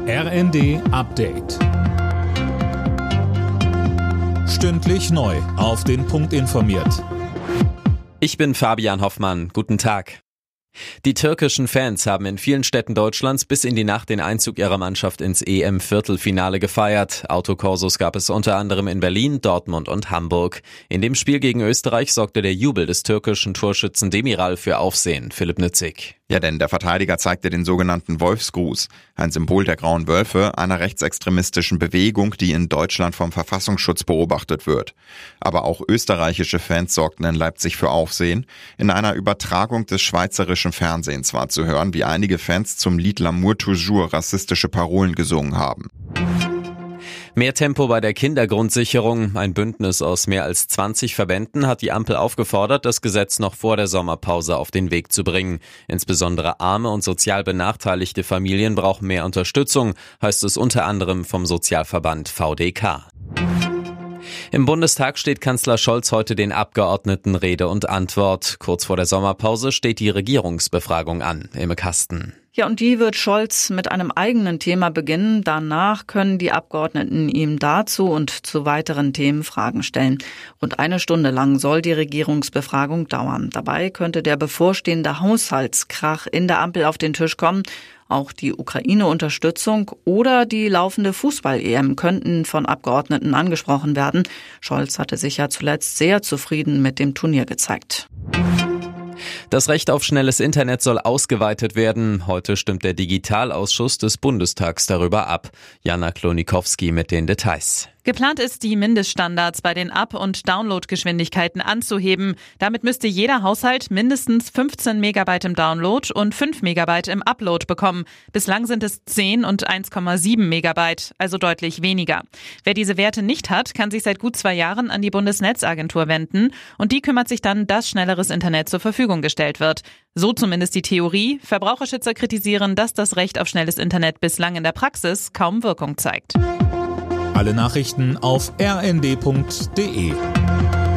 RND Update. Stündlich neu auf den Punkt informiert. Ich bin Fabian Hoffmann. Guten Tag. Die türkischen Fans haben in vielen Städten Deutschlands bis in die Nacht den Einzug ihrer Mannschaft ins EM-Viertelfinale gefeiert. Autokorsos gab es unter anderem in Berlin, Dortmund und Hamburg. In dem Spiel gegen Österreich sorgte der Jubel des türkischen Torschützen Demiral für Aufsehen. Philipp Nützig. Ja, denn der Verteidiger zeigte den sogenannten Wolfsgruß, ein Symbol der Grauen Wölfe, einer rechtsextremistischen Bewegung, die in Deutschland vom Verfassungsschutz beobachtet wird. Aber auch österreichische Fans sorgten in Leipzig für Aufsehen. In einer Übertragung des schweizerischen Fernsehens war zu hören, wie einige Fans zum Lied L'amour toujours rassistische Parolen gesungen haben. Mehr Tempo bei der Kindergrundsicherung. Ein Bündnis aus mehr als 20 Verbänden hat die Ampel aufgefordert, das Gesetz noch vor der Sommerpause auf den Weg zu bringen. Insbesondere arme und sozial benachteiligte Familien brauchen mehr Unterstützung, heißt es unter anderem vom Sozialverband VDK. Im Bundestag steht Kanzler Scholz heute den Abgeordneten Rede und Antwort. Kurz vor der Sommerpause steht die Regierungsbefragung an. Imme Kasten. Ja, und die wird Scholz mit einem eigenen Thema beginnen. Danach können die Abgeordneten ihm dazu und zu weiteren Themen Fragen stellen. Rund eine Stunde lang soll die Regierungsbefragung dauern. Dabei könnte der bevorstehende Haushaltskrach in der Ampel auf den Tisch kommen. Auch die Ukraine-Unterstützung oder die laufende Fußball-EM könnten von Abgeordneten angesprochen werden. Scholz hatte sich ja zuletzt sehr zufrieden mit dem Turnier gezeigt. Das Recht auf schnelles Internet soll ausgeweitet werden. Heute stimmt der Digitalausschuss des Bundestags darüber ab. Jana Klonikowski mit den Details. Geplant ist, die Mindeststandards bei den Up- und Downloadgeschwindigkeiten anzuheben. Damit müsste jeder Haushalt mindestens 15 Megabyte im Download und 5 Megabyte im Upload bekommen. Bislang sind es 10 und 1,7 Megabyte, also deutlich weniger. Wer diese Werte nicht hat, kann sich seit gut 2 Jahren an die Bundesnetzagentur wenden und die kümmert sich dann, dass schnelleres Internet zur Verfügung gestellt wird. So zumindest die Theorie. Verbraucherschützer kritisieren, dass das Recht auf schnelles Internet bislang in der Praxis kaum Wirkung zeigt. Alle Nachrichten auf rnd.de.